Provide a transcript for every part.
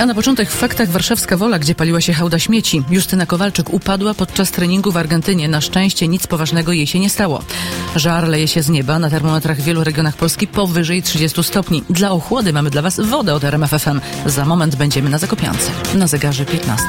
A na początek w faktach warszawska Wola, gdzie paliła się hałda śmieci. Justyna Kowalczyk upadła podczas treningu w Argentynie. Na szczęście nic poważnego jej się nie stało. Żar leje się z nieba. Na termometrach w wielu regionach Polski powyżej 30 stopni. Dla ochłody mamy dla Was wodę od RMF FM. Za moment będziemy na Zakopiance. Na zegarze 15.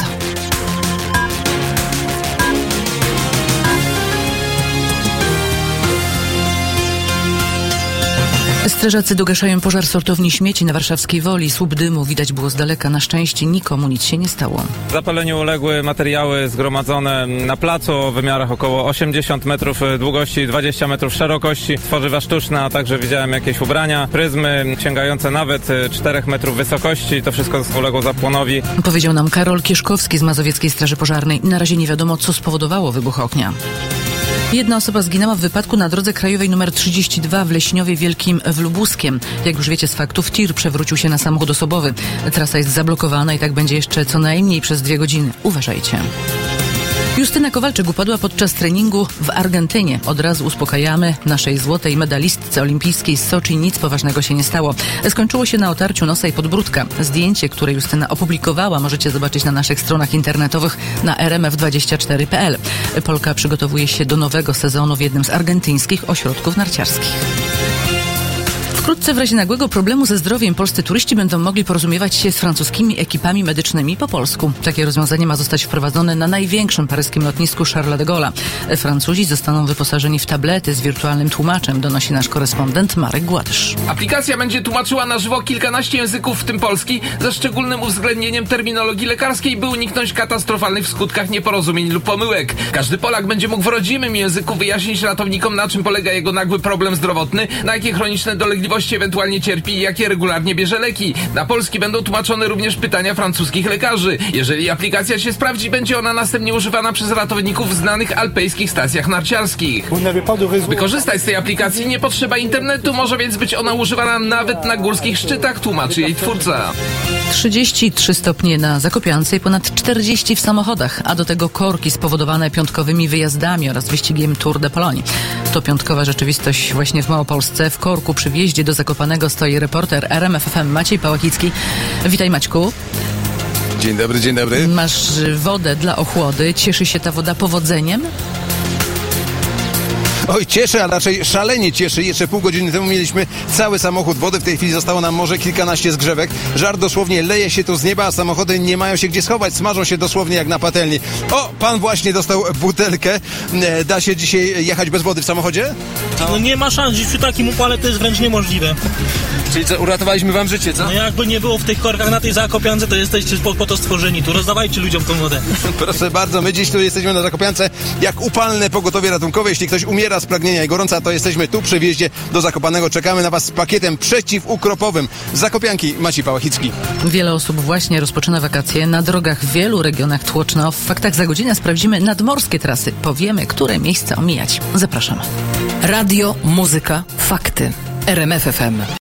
Strażacy dogaszają pożar sortowni śmieci na warszawskiej Woli. Słup dymu widać było z daleka. Na szczęście nikomu nic się nie stało. Zapaleniu uległy materiały zgromadzone na placu o wymiarach około 80 metrów długości, 20 metrów szerokości, tworzywa sztuczne, a także widziałem jakieś ubrania, pryzmy sięgające nawet 4 metrów wysokości. To wszystko uległo zapłonowi. Powiedział nam Karol Kieszkowski z Mazowieckiej Straży Pożarnej. Na razie nie wiadomo, co spowodowało wybuch ognia. Jedna osoba zginęła w wypadku na drodze krajowej nr 32 w Leśniowie Wielkim w Lubuskiem. Jak już wiecie z faktów, tir przewrócił się na samochód osobowy. Trasa jest zablokowana i tak będzie jeszcze co najmniej przez 2 godziny. Uważajcie. Justyna Kowalczyk upadła podczas treningu w Argentynie. Od razu uspokajamy. Naszej złotej medalistce olimpijskiej z Soczi nic poważnego się nie stało. Skończyło się na otarciu nosa i podbródka. Zdjęcie, które Justyna opublikowała, możecie zobaczyć na naszych stronach internetowych na rmf24.pl. Polka przygotowuje się do nowego sezonu w jednym z argentyńskich ośrodków narciarskich. Wkrótce w razie nagłego problemu ze zdrowiem polscy turyści będą mogli porozumiewać się z francuskimi ekipami medycznymi po polsku. Takie rozwiązanie ma zostać wprowadzone na największym paryskim lotnisku Charles de Gaulle'a. Francuzi zostaną wyposażeni w tablety z wirtualnym tłumaczem, donosi nasz korespondent Marek Gładysz. Aplikacja będzie tłumaczyła na żywo kilkanaście języków, w tym polski, ze szczególnym uwzględnieniem terminologii lekarskiej, by uniknąć katastrofalnych w skutkach nieporozumień lub pomyłek. Każdy Polak będzie mógł w rodzimym języku wyjaśnić ratownikom, na czym polega jego nagły problem zdrowotny, na jakie chroniczne dolegliwości ewentualnie cierpi i jakie regularnie bierze leki. Na polski będą tłumaczone również pytania francuskich lekarzy. Jeżeli aplikacja się sprawdzi, będzie ona następnie używana przez ratowników w znanych alpejskich stacjach narciarskich. By korzystać z tej aplikacji nie potrzeba internetu, może więc być ona używana nawet na górskich szczytach, tłumaczy jej twórca. 33 stopnie na Zakopiance i ponad 40 w samochodach, a do tego korki spowodowane piątkowymi wyjazdami oraz wyścigiem Tour de Pologne. To piątkowa rzeczywistość właśnie w Małopolsce. W korku przy wjeździe do Zakopanego stoi reporter RMF FM Maciej Pałachicki. Witaj, Maćku. Dzień dobry, dzień dobry. Masz wodę dla ochłody. Cieszy się ta woda powodzeniem? Oj, cieszy, a raczej szalenie cieszy. Jeszcze pół godziny temu mieliśmy cały samochód wody. W tej chwili zostało nam może kilkanaście zgrzewek. Żar dosłownie leje się tu z nieba, a samochody nie mają się gdzie schować. Smażą się dosłownie jak na patelni. O, pan właśnie dostał butelkę. Da się dzisiaj jechać bez wody w samochodzie? No nie ma szans, przy takim upale to jest wręcz niemożliwe. Czyli co, uratowaliśmy wam życie, co? No jakby nie było w tych korkach na tej Zakopiance, to jesteście po to stworzeni. Tu rozdawajcie ludziom tą wodę. Proszę bardzo, my dziś tu jesteśmy na Zakopiance jak upalne pogotowie ratunkowe. Jeśli ktoś umiera z pragnienia i gorąca, to jesteśmy tu przy wjeździe do Zakopanego. Czekamy na was z pakietem przeciwukropowym. Z Zakopianki Maciej Pałachicki. Wiele osób właśnie rozpoczyna wakacje. Na drogach w wielu regionach tłoczno. W faktach za godzinę sprawdzimy nadmorskie trasy. Powiemy, które miejsca omijać. Zapraszamy. Radio, muzyka, fakty. RMF FM.